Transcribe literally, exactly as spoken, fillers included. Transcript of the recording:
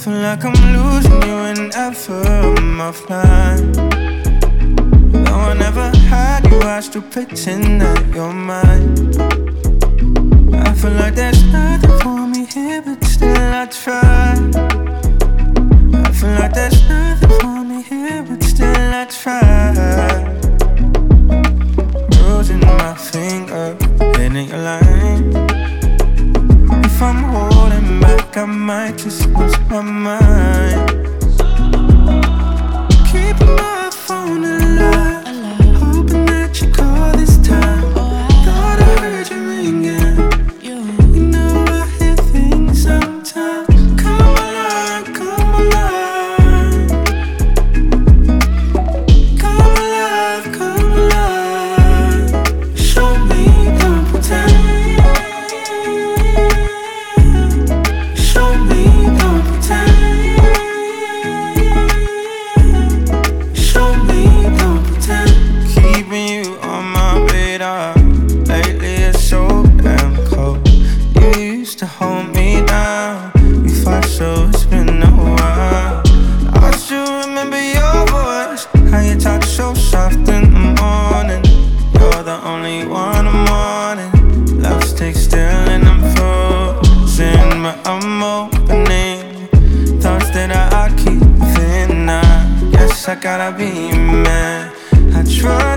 feel like I'm losing you whenever I'm offline. Though I never had you, I still pretend that you're mine. I feel like there's nothing for me here, but still I try. I feel like there's nothing for me here, but still I try. Bruising my finger, hitting a line. If I'm holding back, I might just lose my mind. Keeping my phone alive, hoping that you call this time. Thought I heard you ringing. You know I hear things sometimes. Come alive, come alive. Come alive, come alive. Show me, don't pretend. Show me, don't pretend. Show me, don't pretend. Keeping you on my radar. Lately it's so damn cold. You used to hold me down. You fought, so it's been a while. I still remember your voice, how you talk so soft in the morning. You're the only one I'm wanting. Love sticks still and I'm frozen, but I'm opening thoughts that I keep within. I guess I gotta be a man. I try